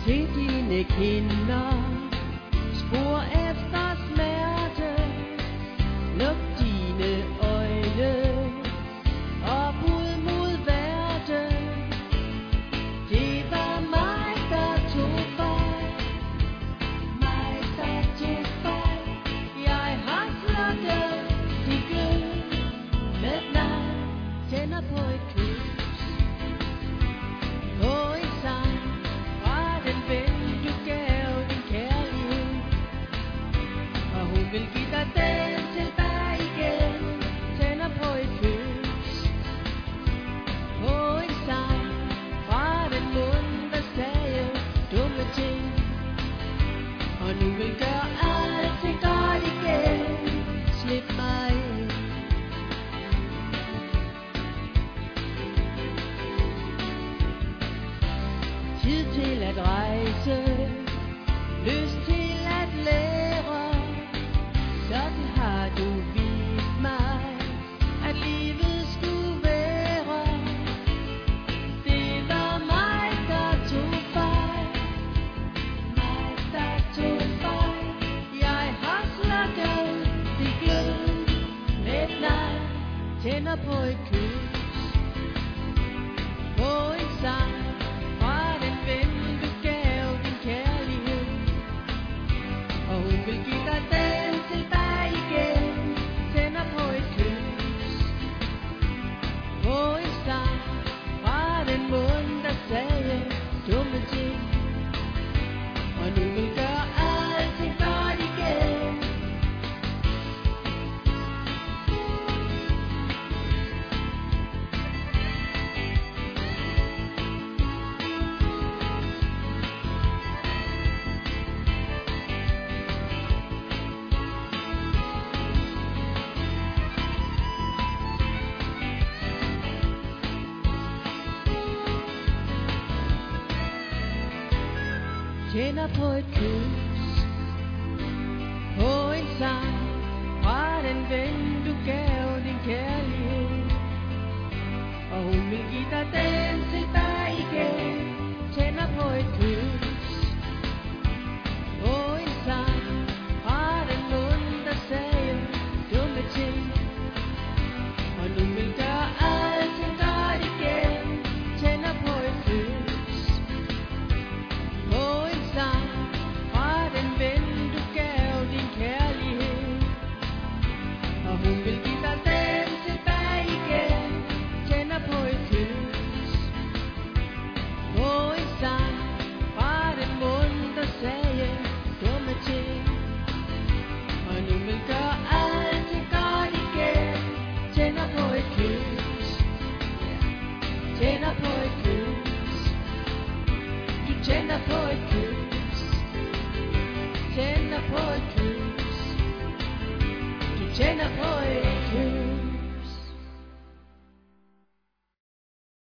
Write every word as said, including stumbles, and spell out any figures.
Se dine kinder, spor efter smerte. Luk dine øjne og bud mod verden. Det var mig, der tog fejl. Mig, der tog fejl. Jeg har slukket dit glød med nej. Tænder på et kys, på en sang fra den ven, du gav din kærlighed. Og hun vil give dig den tilbage igen. Tænder på et kys, på en sang fra den mund, der sagde dumme ting. Og nu vil gøre alting godt igen. Slip mig ind. Tid til at rejse, lyst til at lære. Sådan har du vist mig, at livet skulle være. Det var mig, der tog fejl. Mig, der tog fejl. Jeg har slukket dit glød med et nej. Tænder på et kys, på en sang fra den ven, du gav din kærlighed. Og hun vil give dig den tilbage igen. Tænder på et kys, på en sang fra den mund, der sagde dumme ting. Og nu vil gøre alting godt igen. Tænder på et kys, på en sang fra den ven, du gav din kærlighed. Og hun vil give dig den tilbage igen. Tænder på et kys, på en sang fra den mund, der sagde dumme ting. Og nu vil gøre alting godt igen. Tænder på et kys, på en sang fra den ven, du gav din kærlighed. Og hun vil give dig den tilbage igen. Tænder på et kys, på en sang fra den mund, der sagde dumme ting. Og nu vil gøre alting godt igen. Tænder på et kys, tænder på et kys. Du tænder på et kys, tænder på et kys. Du tænder på et